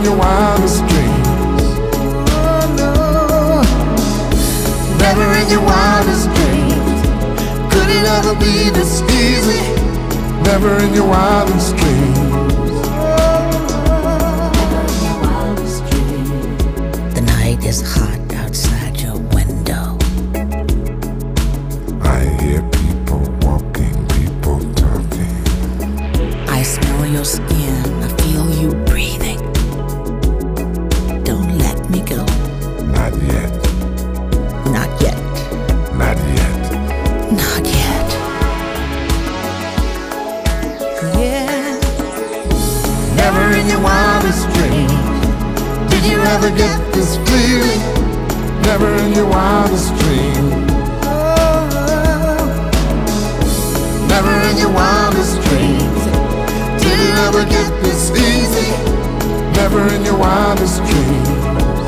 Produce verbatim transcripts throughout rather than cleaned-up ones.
your wildest dreams. Oh no, never in your wildest dreams. Could it ever be this easy? Never in your wildest dreams. The night is hot outside your window. I hear people walking, people talking. I smell your skin, I feel you breathing. Don't let me go. Not yet, Not yet, not yet. not yet. Yeah. Never in your wildest dreams did you ever get this feeling. Never in your wildest dreams. Never in your wildest dreams did you ever get this easy. Never in your wildest dreams.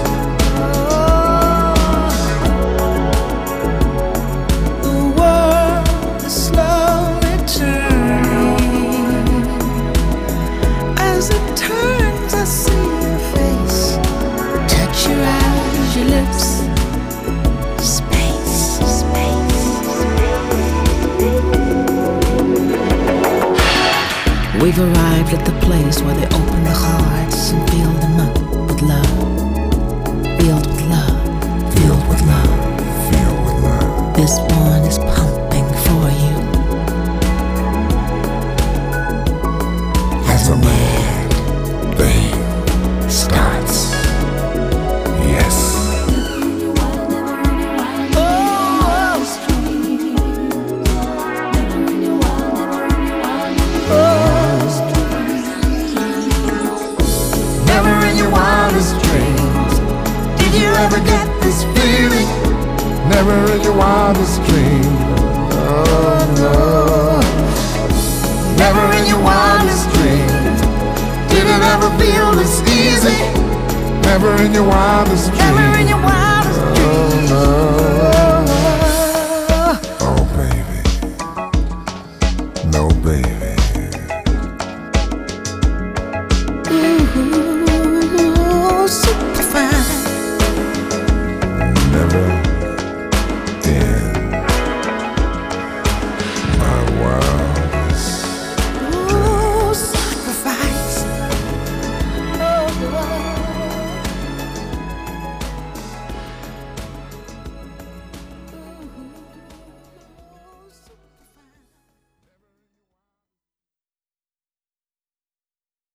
The world is slowly turning. As it turns, I see your face. Touch your eyes, your lips. Space, space, space. We've arrived at the place where they open the hearts and fill them up with love. Filled with love, filled with love. Filled with love. This one is pumping for you. As a mad thing starts. Yes. Never in your wildest dreams did you ever get this feeling. Never in your wildest dreams. Oh no. Never in your wildest dreams did it ever feel this easy. Never in your wildest dreams. Never in your